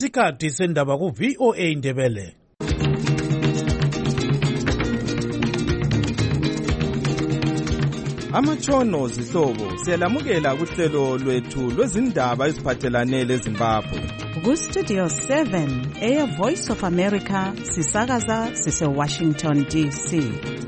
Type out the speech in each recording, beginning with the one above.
Isikhathi sendaba ku VOA Indebele. Amatshono zihlobo siyalamukela kuhlelo lwethu lwezindaba eziphathelane leZimbabwe. Ku Studio 7 Air Voice of America sisakaza sise Washington DC.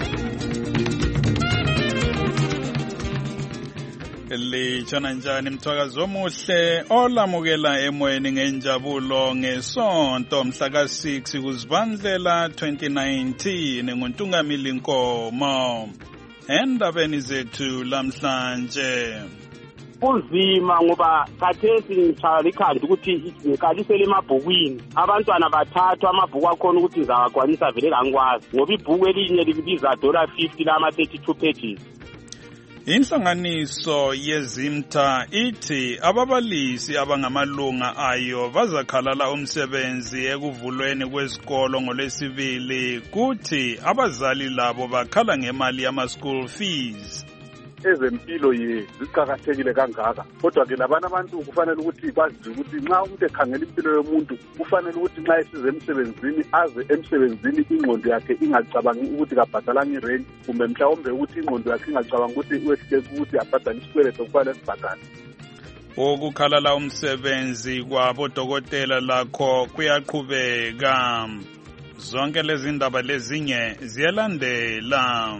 Litshona njani mthwakazi omuhle olamukela emoyeni ngenjabulo ngesonto mhla ka6 kuZibandlela 2019 nguNtungamili Nkomo. Endabeni zethu lamhlanje kunzima ngoba khathesi ngitshaya ikhanda ukuthi ngikalisele emabhukwini abantwana bathathwa amabhuku akhona ukuthi ngizawagwanisa vele kangikwazi ngoba ibhuku elinye libiza $50 lama 32 pages. Inhlanganiso yeZimta ithi ababalisi abangamalunga ayo bazakhalala umsebenzi ekuvulweni kwezikolo ngoLwesibili kuthi abazali labo bakhala ngemali yama-school fees. Ezempilo ziqakathekile kangaka kodwa ke labana abantu kufanele ukuthi bazi ukuthi nxa umuntu ekhangela impilo yomuntu kufanele ukuthi nxa esize emsebenzini aze emsebenzini ingqondo yakhe ingacabangi ukuthi kabhadalanga irent kumbe mhlawumbe ukuthi ingqondo yakhe ingacabangi ukuthi uyehluleka ukuthi abhadale isikweleto kufanele sibhadale. Ukukhalala umsebenzi kwabodokotela lakho kuyaqhubeka. Zonke lezi ndaba lezinye ziyalandela.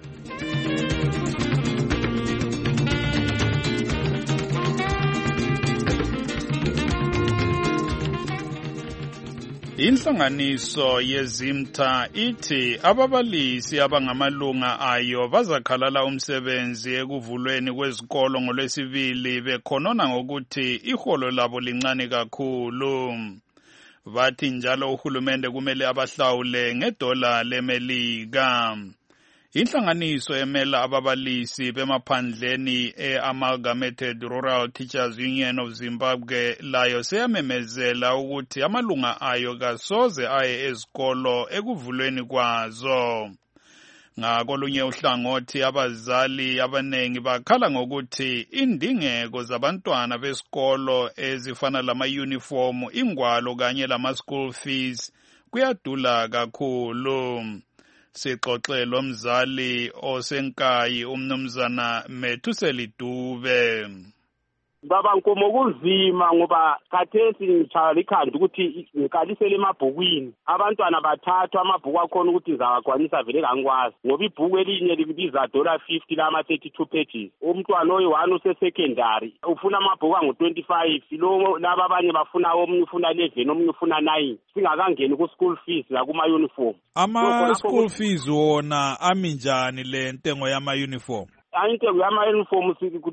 Inhlanganiso yeZimta ithi ababalisi abangamalunga ayo bazakhalala umsebenzi ekuvulweni kwezikolo ngoLwesibili bekhonona ngokuthi iholo labo lincane kakhulu. Bathi njalo uhulumende kumele abahlawule ngedola leMelika. Inhlanganiso emela ababalisi bemaphandleni e-Amalgamated Rural Teachers Union of Zimbabwe layo seyamemezela ukuthi amalunga ayo kasoze aye ezikolo ekuvulweni kwazo. Ngakolunye uhlangothi abazali abanengi bakhala ngokuthi indingeko zabantwana besikolo ezifana lama-uniform, ingwalo kanye lama-school fees kuyadula kakhulu. Sixoxelwe umzali osenkayi umnumzana Methuseli Dube. Baba Nkomo kunzima ngoba khathesi ngitshaya ikhanda ukuthi ngikalisele emabhukwini abantwana bathathwa amabhuku akhona ukuthi ngizawagwanisa vele kangikwazi ngoba ibhuku elinye libiza $50 lama 32 pages. Umntwana oyi-1 usesecondary ufuna amabhuku angu-25 lo laba abanye bafuna omunye ufuna 11 omunye ufuna 9 singakangeni ku-school fees nakuma-uniform. Ama-school fees wona aminjani le ntengo yama-uniform? Intengo yama-uniform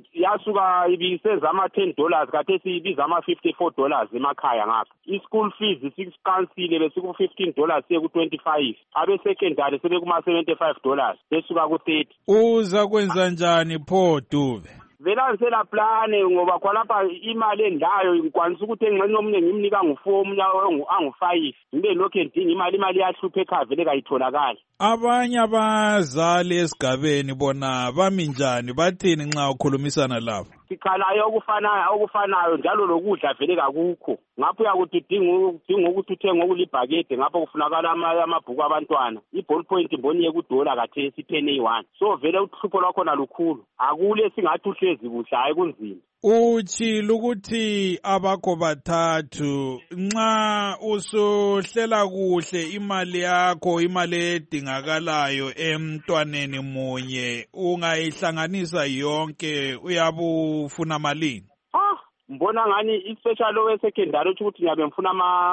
yasuka ibisenza ama-$10 khathesi ibiza ama-$54 emakhaya ngapha. I-school fees sikukansile besiku-$15 siye ku-25 abe-secondary sebekuma-$75 besuka ku-30. Uza kwenza njani pho Dube? Vela ngisela plane ngoba khonapha imali endayo ngikwanisa ukuthi engxenye omunye ngimnika ngu4 omunye angu5 ngibe lokho endinga imali yahlupha ekhaya vele kayitholakala. Abanye abazali esigabeni bona bami njani bathini nxa ukhulumisana labo? Sikhalayo okufanayo njalo lokudla vele kakukho ngapho uyakuthi udinga ukuthi uthenge okulibhakede ngapho kufunakala amabhuku abantwana i-ballpoint mboniye ku$1 khathesi ipen A1 so vele uhlupho lwakhona lukhulu akule singathi uhlezi kuhle hayi kunzima. Utshilo ukuthi abakho bathathu nxa usuhlela kuhle imali yakho imali edingakalayo emntwaneni munye ungayihlanganisa yonke uyabufuna malini? Mbona ngani i-special lowe secondary ukuthi ngiyabe ngifuna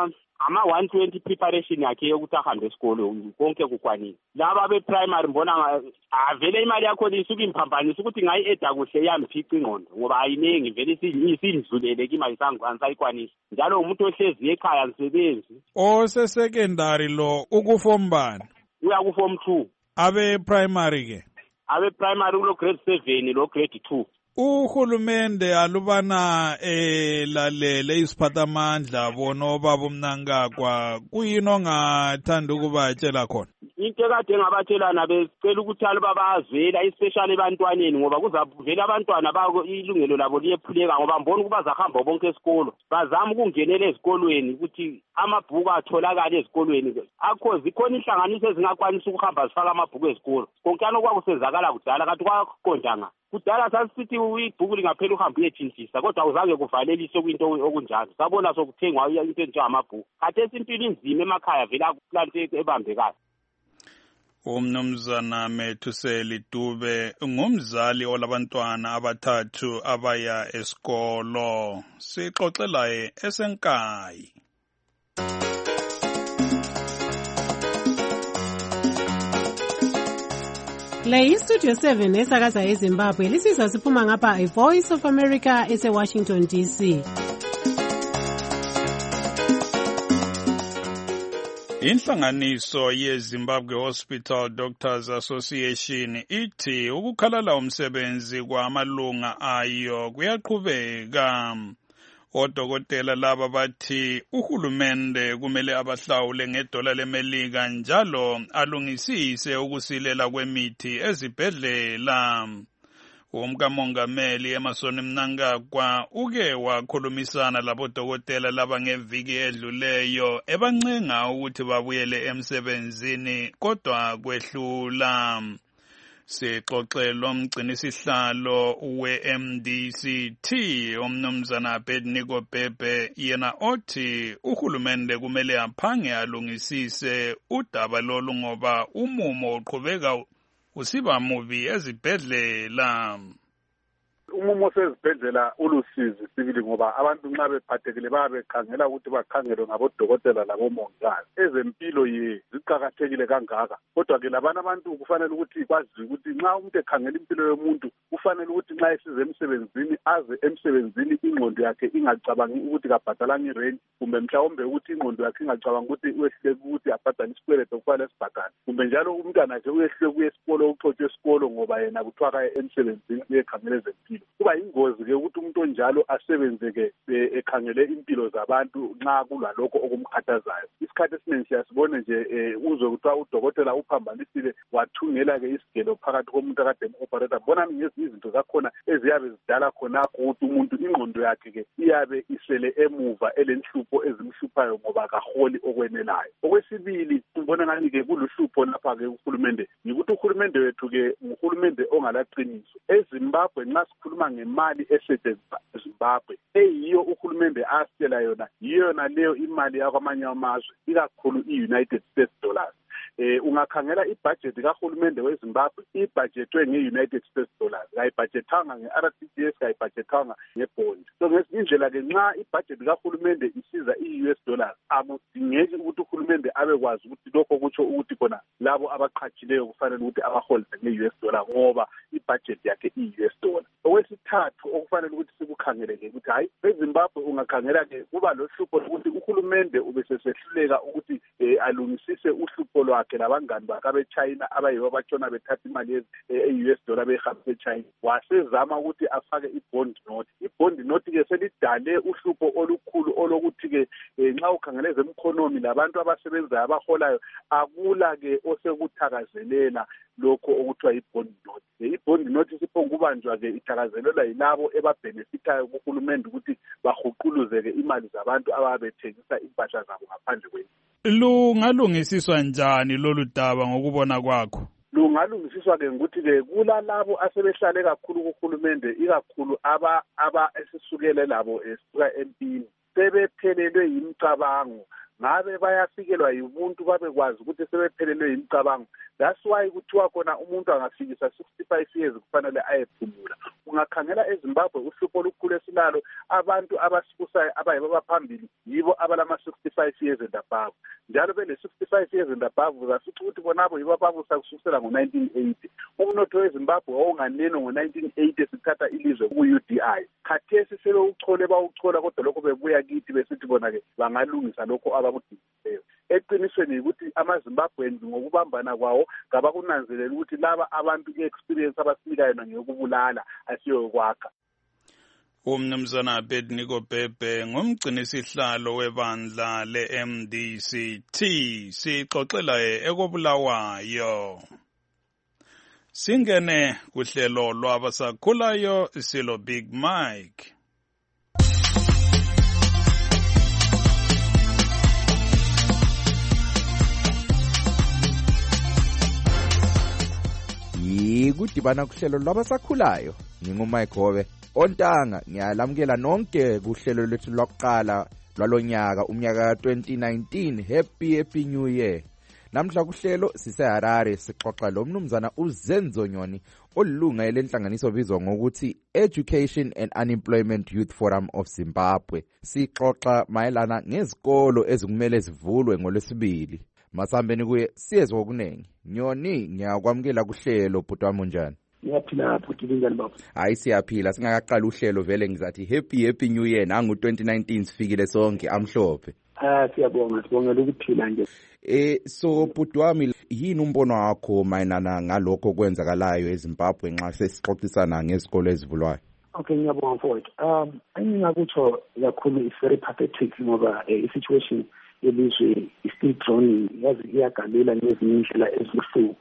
ama-120 preparation yakhe yokuthi ahambe esikolo konke kukwanile. Laba be-primary mbona vele imali yakho isuke imphambanisa ukuthi ngayi-eda kuhle yamiphica ingqondo ngoba ayiningi vele isindluleleke imali angisayikwanisa njalo umuntu ohlezi ekhaya ngisebenzi. Ose-secondary lo ukuform bani? Uya ku-form 2. Abe-primary ke? Abe-primary ulo grade 7 lo grade 2. Uhulumende alubana lalele isiphathamandla bona obaba uMnangagwa kuyini ongathanda ukubatshela khona? into ekade ngabathelana becela ukuthi alubabazela especially ebantwaneni ngoba kuzavela abantwana bako ilungelo labo liyephuleka ngoba mbona ukuba zahamba bonke esikolo bazama ukungenela ezikolweni ukuthi amabhuku atholakala ezikolweni akho zikhona inhlanganiso ezingakwanisa ukuhamba zifaka amabhuku ezikolo konke kwakusenzakala kudala kanti kwaqondanga kudala sasithi ibhuku lingaphela uhambe uyetshintshisa kodwa uzange kuvaleliswe kwinto okunjalo sabona sokuthengwa into enjengamabhuku khathesi impilo inzima emakhaya vela kulanto ebambekayo. Umnumzana Methuseli Dube ngumzali olabantwana abathathu abaya esikolo. Sixoxelaye esenkayi. Le iStudio 7 esakaza eZimbabwe lisizwa siphuma ngapha iVoice of America eseWashington DC. Inhlanganiso yeZimbabwe Hospital Doctors Association ithi ukukhalala umsebenzi kwamalunga ayo kuyaqhubeka. Odokotela laba bathi uhulumende kumele abahlawule ngedola leMelika njalo alungisise ukusilela kwemithi ezibhedlela. Umkamongameli Emmerson Mnangagwa uke wakhulumisana labodokotela laba ngeviki edluleyo ebancenga ukuthi babuyele emsebenzini kodwa kwehlula. Sixoxela umgcinisihlalo we-MDCT umnumzana Abednego Bhebhe yena othi uhulumende kumele aphange alungisise udaba lolu ngoba umumo uqhubeka usiba mubi ezibhedlela. Umumo sezibhedlela ulusizi sibili ngoba abantu nxa bephathekile babekhangela ukuthi bakhangelwe ngabodokotela labomongikazi. Ezempilo ziqakathekile kangaka kodwa ke labana abantu kufanele ukuthi kwazi ukuthi nxa umuntu ekhangela impilo yomuntu kufanele ukuthi nxa esize emsebenzini aze emsebenzini ingqondo yakhe ingacabangi ukuthi kabhadalanga irent kumbe mhlawumbe ukuthi ingqondo yakhe ingacabangi ukuthi uyehluleka ukuthi abhadale isikweleto kufanele sibhadale kumbe njalo umntwana akhe uyehluleka kuye esikolo uxotshe esikolo ngoba yena kuthiwa kaye emsebenzini uyekhangela ezempilo. Kuba ingozi ke ukuthi umuntu onjalo asebenze-ke ekhangele impilo zabantu nxa kulalokho okumkhathazayo. Isikhathi esiningi siyasibone nje uzwe kuthiwa udokotela uphambanisile wathungela-ke isigelo phakathi komuntu akade em-operator. Bonani ngezinye izinto zakhona eziyabe zidala khonapho ukuthi umuntu ingqondo yakhe-ke iyabe isele emuva elenhlupho ezimhluphayo ngoba kaholi okwenelayo. Okwesibili ngibona ngani-ke kuluhlupho lapha-ke uhulumende yikuthi uhulumende wethu-ke nguhulumende ongalaqiniso. EZimbabwe nxa sikhuluma ngemali esetshenziswa eZimbabwe eyiyo uhulumende asitshela yona yiyona leyo imali yakwamanye amazwe ikakhulu i-United States dollars. Ungakhangela ibudget kahulumende weZimbabwe ibudgetwe nge-United States dollars kayibudgetanga nge-RTGS kayibudgetanga ngebond. So ngendlela ke nxa ibudget kahulumende isiza i-US dollars akudingeki ukuthi uhulumende abekwazi ukuthi lokho kutsho ukuthi khona labo abaqhatshileyo kufanele ukuthi abaholde nge-US dollar ngoba ibudget yakhe i-US dollar. Okwesithathu okufanele ukuthi sikukhangeleke ukuthi hayi eZimbabwe ungakhangela-ke kuba lohlupho lokuthi uhulumende ubesesehluleka ukuthi alungisise uhlupho lwakhe labangani bakhe abe-China abayibo abatshona bethatha imali e-US dollar beyihambisa e-China. Wasezama ukuthi afake i-bond note. I-bond note-ke selidale uhlupho olukhulu olokuthi-ke nxa ukhangele ezemkhonomi labantu abasebenzayo abaholayo akula-ke osekuthakazelela lokho okuthiwa yi-bond note. I-bond note isiphongubanjwa-ke ithakazelelwa yilabo ebabhenefithayo kuhulumende ukuthi bahuquluze-ke imali zabantu ababethengisa impahla zabo ngaphandle kwendlu. Lungalungisiswa njani lolu daba ngokubona kwakho? Lungalungisiswa-ke ngokuthi-ke kulalabo asebehlale kakhulu kuhulumende ikakhulu esisukele labo esisuka empini sebephelelwe yimicabango ngabe bayafikelwa yibuntu babekwazi ukuthi sebephelelwe yimicabango. That's why kuthiwa khona umuntu angafikisa 65 years kufanele ayephumula. Ungakhangela eZimbabwe uhlupho olukhulu esilalo abantu abasibusayo abayibo abaphambili yibo abalama 65 years and above. Njalo bele 65 years and above uzasithi ukuthi bonabo yibo ababusa kusukela ngo-1980. Umnotho weZimbabwe wawunganeno ngo-1980 sithatha ilizwe ku-UDI. Khathesi sebewuchole bawuchola kodwa lokho bebuya kithi besithi bona-ke bangalungisa lokho abakudingileyo. Eqinisweni ukuthi amaZimbabweans ngokubambana kwawo ngabakunanzelela ukuthi laba abantu i-experience abasinika yona ngeyokubulala asiyo yokwakha. Umnumzana Abednego Bhebhe ngumgcini sihlalo webandla le-MDCT sixoxela ekobulawayo. Singene kuhlelo lwabasakhulayo silo Big Mike. Yikudibana kuhlelo lwabasakhulayo. NginguMike Hobe. Ontanga ngiyalamukela nonke kuhlelo lethu lokuqala lwalonyaka umnyaka 2019. Happy New Year. Namhla kuhlelo siseHarare sixoxa lo mnumzana uZenzo Nyoni olunga elenhlanganiso obizwa ngokuthi Education and Unemployment Youth Forum of Zimbabwe. Sixoxa mayelana ngezikolo ezikumele zivulwe ngolwesibili. Masambeni kuye siyezwe okunengi. Nyoni ngiyakwamukela kuhlelo bhuti wami njani? Ngiyaphila bhuti njani baba? Hayi siyaphila singakaqala uhlelo vele ngizathi happy New Year nangu 2019 sifikile sonke amhlophe. Sibongela ukuphila nje. So bhuti wami yini umbono wakho mayinana ngalokho kwenzakalayo eZimbabwe nxa sesixoxisana ngezikolo ezivulwayo? Okay, ngiyabonga mfowethu. Engingakutsho kakhulu is very pathetic ngoba i-situation yelizwe is still drowning, yazi iyagalula ngezinye indlela ezibuhlungu.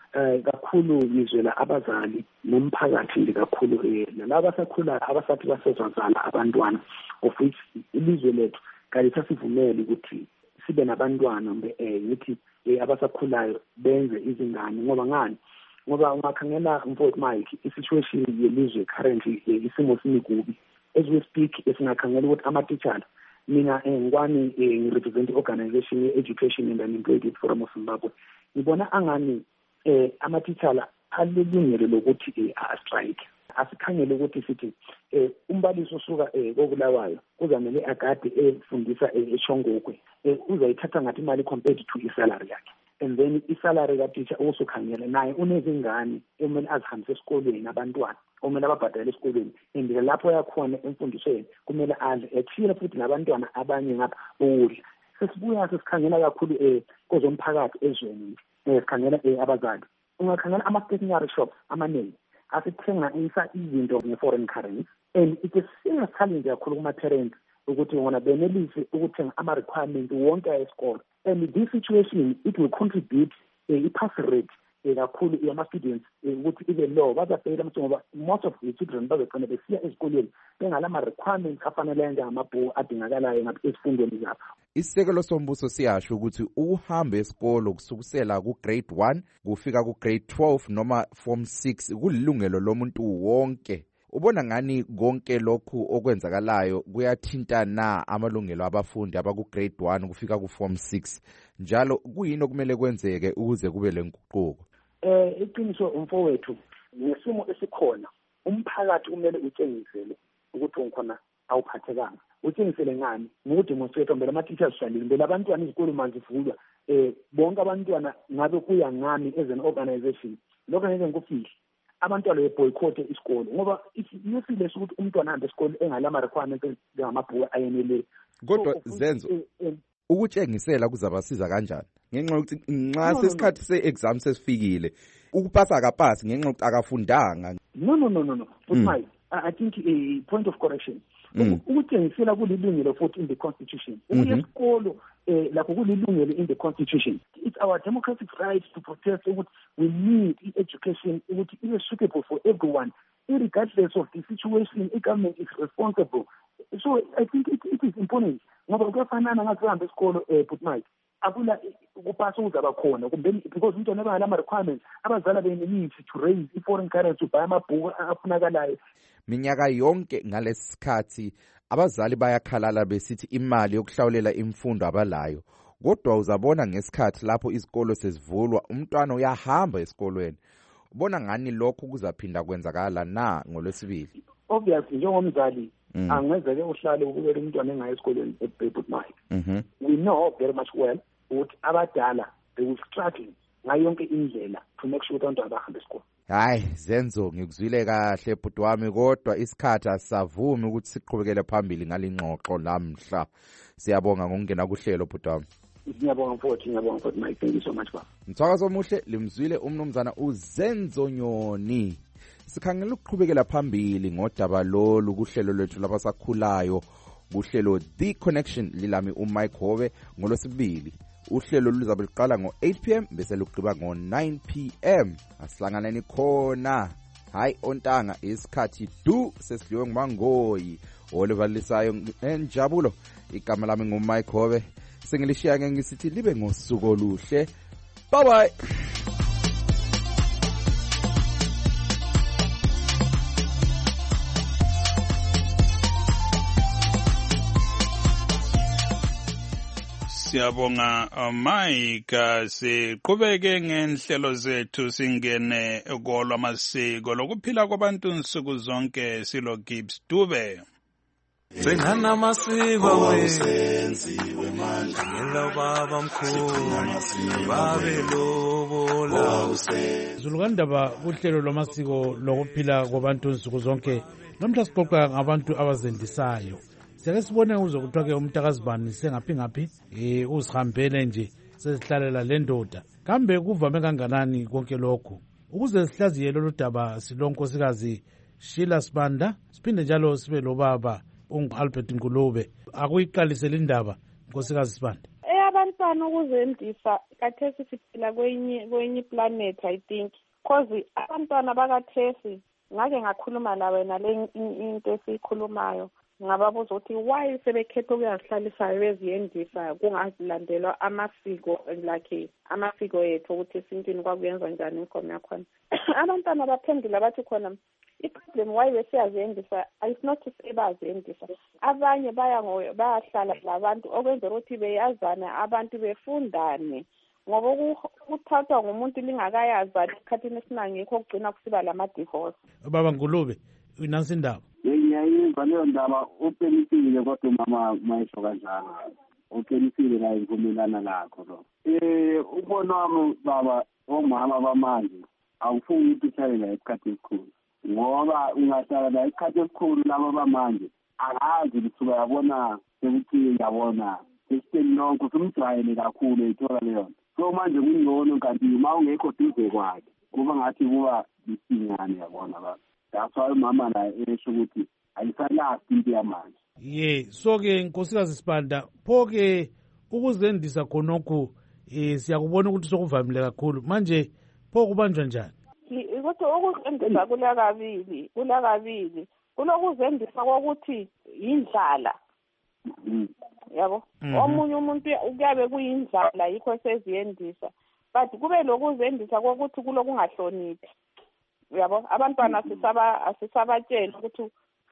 Kakhulu ngizwela abazali nomphakathi nje kakhulu nalabo abasakhulayo abasathi basezazana abantwana of which ilizwe lethu kalisasivumeli ukuthi sibe nabantwana ngithi abasakhulayo benze izingane ngoba ngani? Ngoba ungakhangela mfowethu Mike i-situation yelizwe currently isimo sinikubi. As we speak esingakhangela ukuthi ama-teachers mina ngwani ngirepresent i-organization ye-Education and Unemployment Youth Forum of Zimbabwe. Ngibona angani ama-teachers alelungelo lokuthi a-strike. Asikhangele ukuthi sithi umbalisi osuka kobulawayo kuzamele agade efundisa eShongokwe uzayithatha ngathi imali compared to isalary yakhe, and then isalary ka-teacher osokhangela naye unezingane kumele azihambise esikolweni abantwana kumele ababhadale esikolweni, and lapho yakhona emfundisweni kumele adle ethile futhi nabantwana abanye ngapha ukudla. Sesibuya sesikhangela kakhulu kozomphakathi ezweni sikhangela abazali. Ungakhangela ama-stationery shops amaningi asithenga izinto nge-foreign currency, and it is serious challenge kakhulu kuma-parents ukuthi ngona benelise ukuthenga ama-requirements wonke esikolo, and this situation it will contribute i-pass rate kakhulu yama-students ukuthi ibe low. Bazabhekela ngoba most of the children bazogcina besiya ezikolweni bengalama-requirements afanele njengamabhuku adingakalayo ezifundweni zabo. Isisekelo sombuso siyasho ukuthi uhambe esikolo kusukisela ku-grade 1 kufika ku-grade 12 noma form 6 kulilungelo lomuntu wonke. Ubona ngani konke lokhu okwenzakalayo kuyathinta na amalungelo abafundi abaku-grade 1 kufika ku-form 6? Njalo kuyini okumele kwenzeke ukuze kube lenguquko? Iqiniso umfowethu nesimo esikhona umphakathi kumele utshengisele ukuthi ngikhona awuphathekanga. Utshengisele ngani? Ngokudemonstrate mbele ama-teachers shalile mbele abantwana izikolo manje zivulwa bonke abantwana ngabe kuya ngami as an organization lokho ngeke ngikufihli. Abantwana beboycott isikolo ngoba isifile ukuthi umntwana ahambe esikolo engalama requirements njengamabhuku ayenele. Kodwa Zenzo ukutshengisela kuzabasiza kanjani ngenxa yokuthi nxa sesikhathi se-exam sesifikile ukupasa akapasi ngenxa yokuthi akafundanga? No. But my I think a point of correction. Ukutshengisela kulilungelo futhi in the constitution. Esikolo lapho kulilungelo in the constitution. It's our democratic right to protest ukuthi we need education ukuthi ibe suitable for everyone regardless of the situation. The government is responsible. So I think it is important ngoba kuyafanana ngathi uhambe esikolo but Mike akula ukupasa uzaba khona because umntwana abangalama requirements abazala benelisi to raise i-foreign currency to buy amabhuku afunakalayo. Minyaka yonke ngalesikhathi abazali bayakhalala besithi imali yokuhlawulela imfundo abalayo, kodwa uzabona ngesikhathi lapho izikolo sezivulwa umntwana uyahamba esikolweni. Ubona ngani lokho kuzaphinda kwenzakala na ngolwesibili? Obviously njengomzali angenzeke uhlale ukubeka umntwana engayi esikolweni but Mike we know very much well ukuthi abadala they will struggle ngayo yonke indlela to make sure ukuthi abantwana bahambe esikolweni. Hayi Zenzo ngikuzwile kahle bhuti wami, kodwa isikhathi asavumi ukuthi siqhubekele phambili ngalingxoxo lamhla. Siyabonga ngokungena kuhlelo bhuti wami. Ngiyabonga mfowethu Mike, thank you so much baba. Mthwakazo omuhle limzwile umnumzana uZenzo Nyoni. sikhangela ukuqhubekela phambili ngodaba lolu kuhlelo lwethu labasakhulayo kuhlelo The Connection lilami uMike Hove ngolwesibili. Uhlelo luzabe liqala ngo-8 p.m. bese luqhiba ngo-9 p.m. Asihlanganeni khona. Hayi ontanga isikhathi sesidliwe nguMangoyi olivalisayo enjabulo. Igama lami nguMike Hove. Sengilishiya ngisithi libe ngosuku oluhle. Bye bye. Siyabonga Mike, siqhubeke ngenhlelo zethu singene kolwamasiko lokuphila kwabantu nsuku zonke. Silo Gibbs Dube. Bengana amasiko wenziwe manje ngelo baba mkhulu babelobola Zulukandaba kuhlelo lwamasiko lokuphila kwabantu nsuku zonke. Namhla siqoqa ngabantu abazendisayo. Siyake sibone uzokuthiwa ke umntakazibani sengaphi uzihambele nje sesihlalela le ndoda. Kambe kuvame kanganani konke lokhu? Ukuze sihlaziye lolu daba silonkosikazi Sheila Sibanda, siphinde njalo sibe lobaba Albert Ngulube. Akuyiqalisele indaba nkosikazi Sibanda. Abantwana ukuzendisa kathesi siphila kwenye planet I think. Cause abantwana bakathesi ngake ngakhuluma la wena le into esikhulumayo. Ngababuza ukuthi why sebekhetha ukuyazihlalisayo beziyendisa kungazilandelwa amasiko like amasiko ethu ukuthi esintwini kwakuyenza njani inkomo yakhona. Abantwana baphendula bathi khona i-problem why besiyaziyendisa is not to say baziyendisa. Abanye bayahlala labantu okwenzela ukuthi beyazane abantu befundane ngoba ukuthathwa ngumuntu lingakayazani esikhathini esiningi yikho kugcina kusiba lama-divorce. Baba Ngulube unansi indaba. Ngiyayizwa leyo ndaba uqinisile kodwa umama mayisho kanjalo. Uqinisile la inkumelana lakho lo. Ubona wami baba omama bamanje awufuni ukutshalela isikhathi esikhulu. Ngoba ungahlala la isikhathi esikhulu labo bamanje akazi lithuba yabona sekuthi yabona sesiteni lonke sumjwayele kakhulu ithola leyo. So manje kungcono kanti uma ungekho duze kwakhe kuba ngathi kuba isingane yabona baba. That's why mama la esho ukuthi ayisalasi into yamanje. So ke nkosikazi Sibanda phoke ukuzendisa khonokho siyakubona ukuthi sokuvamile kakhulu. Manje pho kubanjwa njani? Ukuthi ukuzendisa kula kabili. Kulokuzendisa kokuthi indlala. Yabo. Omunye umuntu kuyabe kuyindlala yikho seziyendisa. But kube lokuzendisa kokuthi kulokungahloniphi. Yabo abantwana asisabatshela ukuthi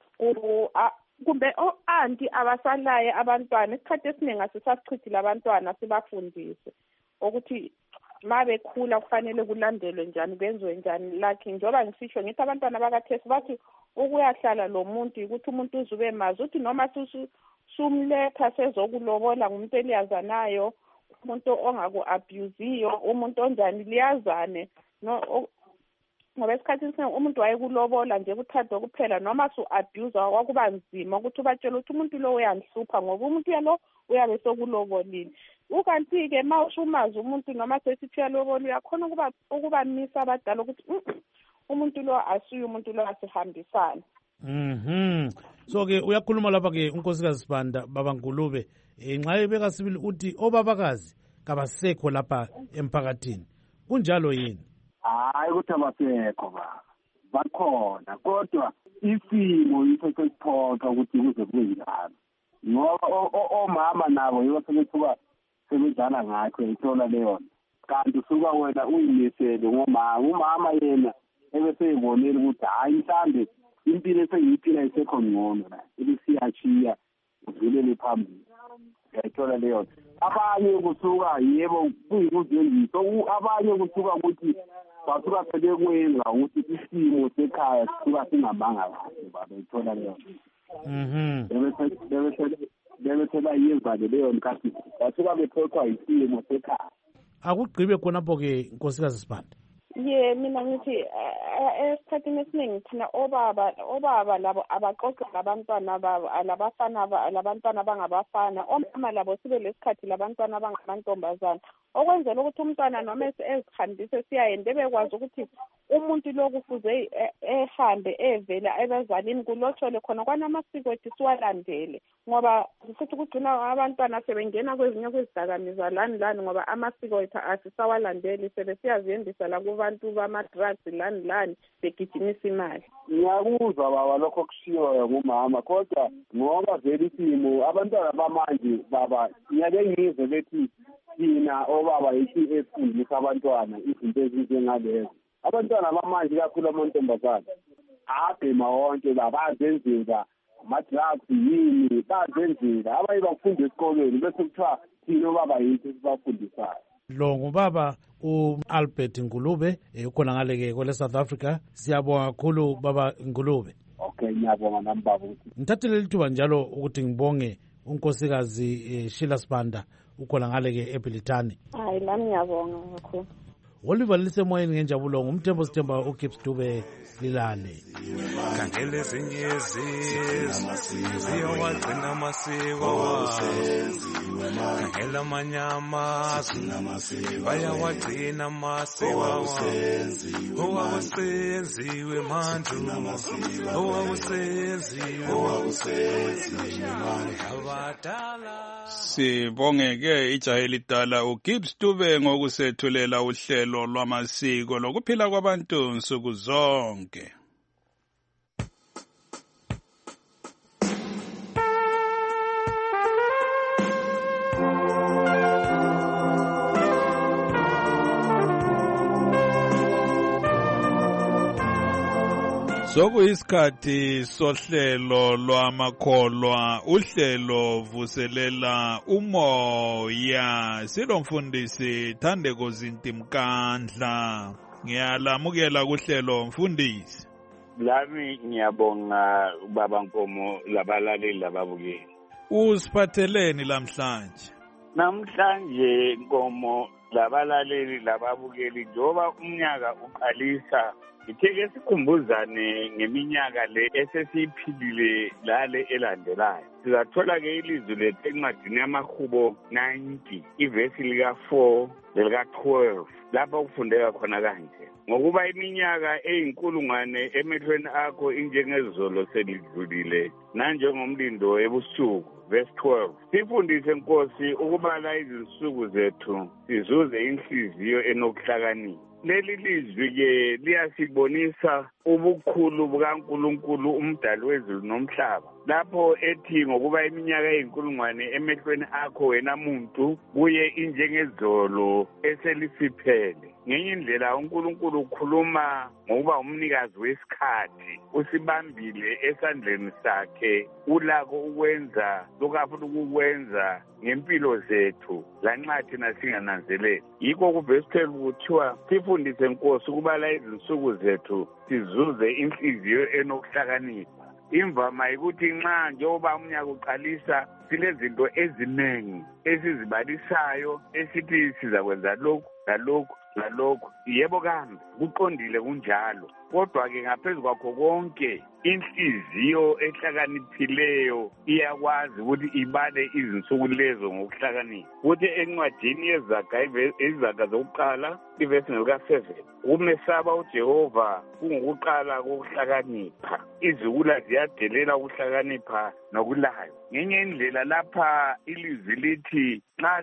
kumbe anti abasalaye abantwana isikhathi esiningi asisachithile abantwana sibafundise ukuthi mabekhula kufanele kulandelwe njani kwenziwe njani like njoba ngisisho ngithi abantwana bakathesi bathi ukuyahlala lo muntu ukuthi umuntu uzube mazi uthi noma sumletha sezokulobola ngumuntu eliyazanayo umuntu ongaku-abuziyo umuntu onjani liyazane no ngoba esikhathini esiningi umuntu wayekulobola nje kuthathwa kuphela noma su-abuza kwakuba nzima ukuthi ubatshele ukuthi umuntu lo uyandihlupha ngoba umuntu yalo uyabe sokulobolile. Ukanti-ke ma usumazi umuntu noma sesithi uyalobola uyakhona ukubamisa abadala ukuthi umuntu lo asuye umuntu lo asihambisana. So-ke uyakhuluma lapha-ke unkosikazi Sibanda baba Ngulube nxa ebeka sibili uthi obabakazi kabasekho lapha emphakathini. Kunjalo yini? Hayi ukuthi abasekho bakhona kodwa isimo yiso sesiphoqa ukuthi kuze kube njalo ngoba omama nabo yibo sebethuka sebedlala ngakho ithola leyo kanti usuka wena uyimisele umama yena ebeseyibonile ukuthi hayi mhlambe impilo esengiyiphila isekho ngcono la ibisiyachiya udlulele phambili uyayithola leyo. Abanye kusuka yebo kuyikuzendisa abanye kusuka ukuthi basuka sebekwenza ukuthi isimo sekhaya sisuka singamanga kahle baba ithola leyo. Bebe yenza leyo nkathi basuka bephothwa isimo sekhaya. Akugqibe khonapho ke nkosikazi Sibanda. mina ngithi esikhathini esiningi thina obaba labo abaxoxa labantwana babo labantwana abangabafana, omama labo sibe lesikhathi labantwana abangamantombazana, okwenzela ukuthi umntwana noma ezihambise siyayende bekwazi ukuthi umuntu lo kufuze ehambe evela ebazalini kulotshole khona kwanamasiko ethu siwalandele, ngoba futhi kugcina abantwana sebengena kwezinye kwezidakamizwa lani ngoba amasiko ethu asisawalandeli, sebesiyaziyendisa la kubantu bama-drugs lani begijimisa imali. Ngiyakuzwa baba lokho kushiwo ngumama, kodwa ngoba vele isimo abantwana bamanje baba ngiyake ngizwe bethi thina obaba yithi efundisa abantwana izinto ezinjengalezo. Abantwana bamanje kakhulu amantombazana abhema wonke bazenzela ama-drugs yini bazenzela abaye bafunda esikolweni bese kuthiwa thina obaba yithi sibafundisayo. Lo ngubaba u-Albert Ngulube ukhona ngale-ke kwele South Africa. Siyabonga kakhulu baba Ngulube. Okay, ngiyabonga nami baba. Ngithathele lithuba njalo ukuthi ngibonge unkosikazi Sheila Sibanda ukhona ngale-ke eBilitani. Hayi, nami ngiyabonga kakhulu. Oliver lisemoyeni ngenjabulo ngumthembo Sithemba uGibbs Dube lilale. Kangele ezinye ziyawagcina amasiko, kangela amanyama bayawagcina amasiko, owawusenziwe mandu, owawusenziwe abadala. Sibongeke ijaha elidala uGibbs Dube ngokusethulela uhlelo lwamasiko lokuphila kwabantu nsuku zonke. Sokuyisikhathi sohlelo lwamakholwa, uhlelo vuselela umoya. Silomfundisi Thandeko Zintimkandla. Ngiyalamukela kuhlelo mfundisi. Lami ngiyabonga baba Nkomo labalaleli lababukeli. Usiphatheleni lamhlanje? Namhlanje Nkomo labalaleli lababukeli njoba umnyaka uqalisa, itheke sikhumbuzane ngeminyaka le esesiyiphilile lale elandelayo. Sizathola-ke ilizwi lethu encwadini yamaHubo 90 ivesi lika-4 lelika-12 lapho kufundeka khona kanje: ngokuba iminyaka eyinkulungwane emehlweni akho injengezolo selidlulile nanjengomlindo ebusuku. Verse 12. Sifundise Nkosi ukubala izinsuku zethu sizuze inhliziyo enokuhlakanipha. Leli lizwi-ke liyasibonisa ubukhulu bukaNkulunkulu umdali wezulu nomhlaba, lapho ethi ngokuba iminyaka eyinkulungwane emehlweni akho wena muntu kuye injengezolo eselisiphele. Ngenye indlela uNkulunkulu ukhuluma ngokuba umnikazi wesikhathi, usibambile esandleni sakhe, ulako ukwenza lokafuna ukukwenza ngempilo zethu lanxa thina singananzeleli. Yikho kuvesi 12 kuthiwa sifundise Nkosi ukubala izinsuku zethu sizuze inhliziyo enokuhlakanipha. Imvama yikuthi nxa njengoba umnyaka uqalisa silezinto eziningi esizibalisayo esithi sizakwenza lokhu lalokhu. Yebo kambe kuqondile kunjalo, kodwa-ke ngaphezu kwakho konke inhliziyo ehlakaniphileyo iyakwazi ukuthi ibale izinsuku lezo ngokuhlakanipha. Kuthi encwadini yezaga zokuqala ivesi ngelika-7, ukumesaba uJehova kungukuqala kokuhlakanipha, izikula ziyadelela ukuhlakanipha nokulayo. Ngenye indlela lapha ilizwi lithi nxa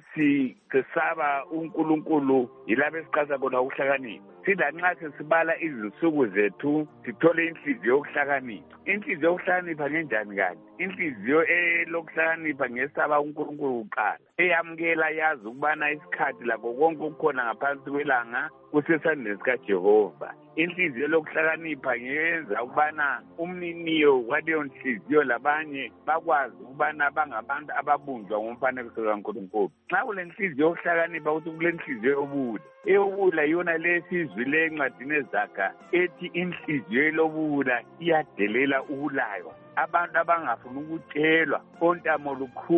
sisaba uNkulunkulu yilapho esiqasa khona ukuhlakanipha. Sida nxa sesibala izinsuku zethu sithole inhliziyo yokuhlakanipha. Inhliziyo yokuhlakanipha ngenjani kanti? Inhliziyo elokuhlakanipha ngesaba uNkulunkulu kuqala, eyamukela yazi ukubana isikhathi lakho konke okukhona ngaphansi kwelanga kusesandleni sikaJehova. Inhliziyo lokuhlakanipha ngeyenza ukubana umniniyo waleyo nhliziyo labanye bakwazi ukubana bangabantu ababunjwa ngomfanekiso kaNkulunkulu. Nxa kule nhliziyo yokuhlakanipha ukuthi kule nhliziyo yobuwula, eyobuwula yona lesizwile encwadini ezaga ethi inhliziyo elobuwula iyadelela ukulaywa. Abantu abangafuni ukutshelwa, ontamo lukhuni,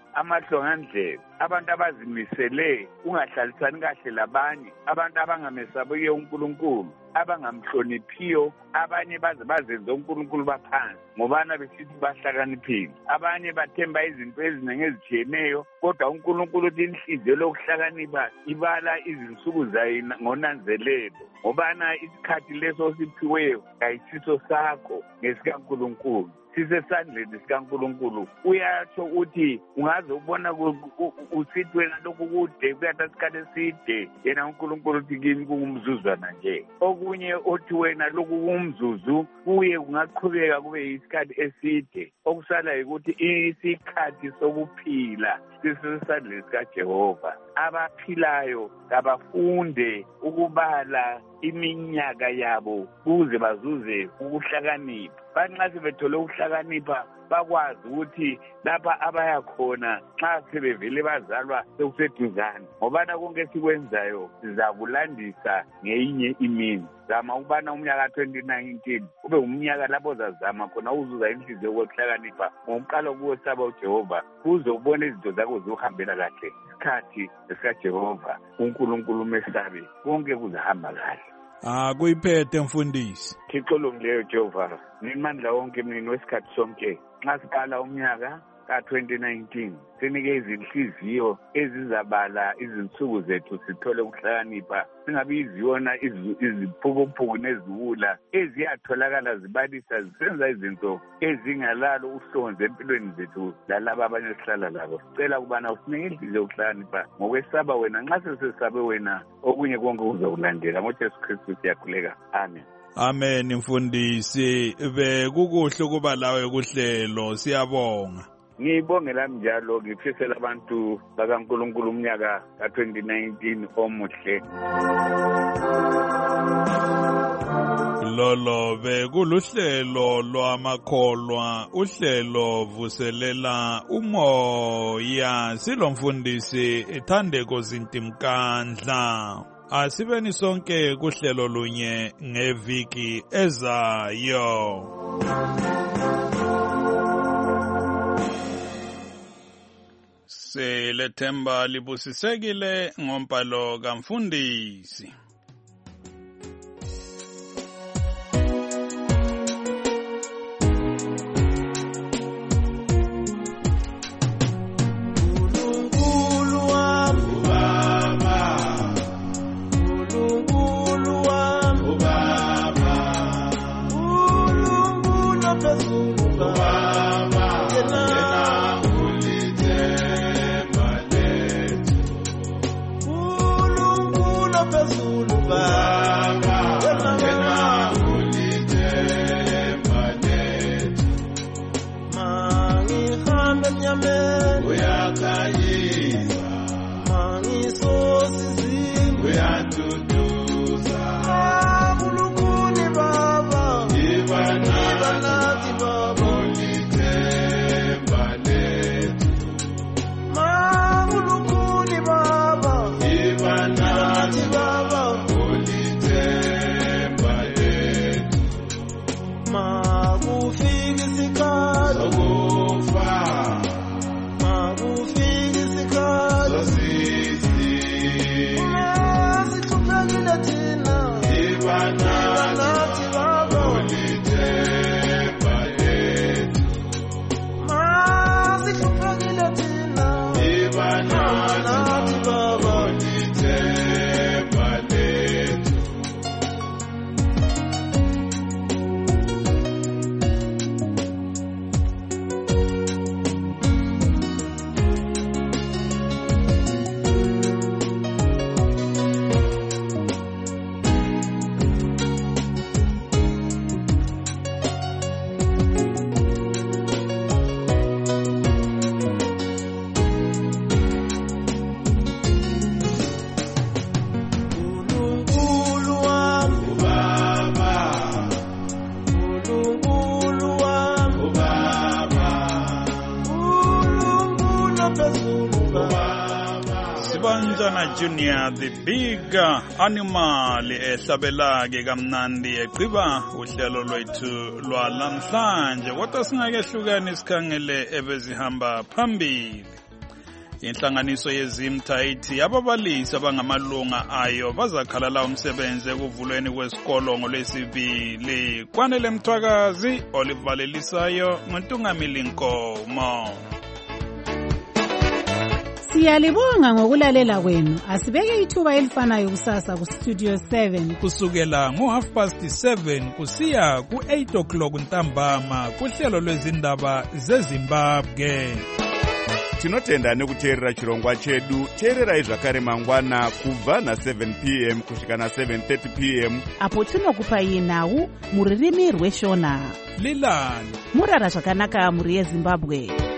amahlongandlela, abantu abazimisele ungahlalisani kahle labanye, abantu abangamesabiyo uNkulunkulu, abangamhloniphiyo, abanye bazenze uNkulunkulu baphansi ngobana besithi bahlakaniphile, abanye bathemba izinto eziningi ezitshiyeneyo, kodwa uNkulunkulu uthi inhliziyo lokuhlakanipha ibala izinsuku zayo ngonanzelelo, ngobana isikhathi leso osiphiweyo kayisiso sakho ngesikaNkulunkulu, sisesandleni sikaNkulunkulu. Uyatsho uthi ungaze ubona usithi wena lokhu kude kuyathatha isikhathi eside, yena uNkulunkulu uthi kimi kungumzuzwana nje. Okunye othi wena lokhu kumzuzu kuye kungaqhubeka kube isikhathi eside, okusala ukuthi isikhathi sokuphila sisesandleni sikaJehova. Abaphilayo kabafunde ukubala iminyaka yabo kuze bazuze ukuhlakanipha. Banxa sebethole ukuhlakanipha bakwazi ukuthi lapha abaya khona nxa sebevele bazalwa sekuseduzane, ngobana konke sikwenzayo sizakulandisa ngeyinye imini. Zama ukubana umnyaka 2019 ube umnyaka lapho zazama khona uzuza inhliziyo yokuhlakanipha ngokuqala ukuwesaba uJehova, kuze ubone izinto zakho zihambela kahle. Isikhathi esikaJehova uNkulunkulu mesabe konke kuzahamba kahle. Kuyiphethe mfundisi. Thixo longileyo Jehova, nimandla wonke mnini wesikhathi sonke, nxa siqala umnyaka ka-2019 sinike izinhliziyo ezizabala izinsuku zethu sithole ukuhlakanipha, singabi yiziyona iziphukuphuku neziwula eziyatholakala zibalisa zisenza izinto ezingalalo uhlonze empilweni zethu lalaba abanye sihlala labo. Sicela ukubana usinike inhliziyo yokuhlakanipha ngokwesaba wena, nxa sesesabe wena okunye konke kuzokulandela. NgoJesu Kristu siyakhuleka, amen. Amen mfundisi, bekukuhle ukuba lawe kuhlelo, siyabonga. Ngibongela njalo, ngifisela abantu bakaNkulunkulu umnyaka ka-2019 omuhle. Lolo bekuluhlelo lwamakholwa, uhlelo vuselela umoya. Silomfundisi Thandeko Zintimkandla. Asibeni sonke kuhlelo lunye ngeviki ezayo. Selethemba libusisekile ngompalo kamfundisi. Junior the big animal ehlabelake kamnandi eqiba uhlelo lwethu lwalamhlanje, kodwa singake hlukane sikhangele ebezihamba phambili. Inhlanganiso yezimta ithi ababalisi abangamalunga ayo bazakhalala umsebenzi ekuvulweni kwesikolo ngoLwesibili. Kwanele Mthwakazi, olivalelisayo nguNtungamili Nkomo. Siyalibonga ngokulalela kwenu. Asibeke ithuba elifanayo kusasa ku Studio 7 kusukela ngo7:30 kusiya ku8:00 ntambama kuhlelo lwezindaba zeZimbabwe. Tinotenda nekuteerera chirongwa chedu. Teererai zvakare mangwana kubva na7 p.m. kusvika na7:30 p.m. apo tinokupai nhau mururimi rweshona. Lilani murara zvakanaka muri yeZimbabwe.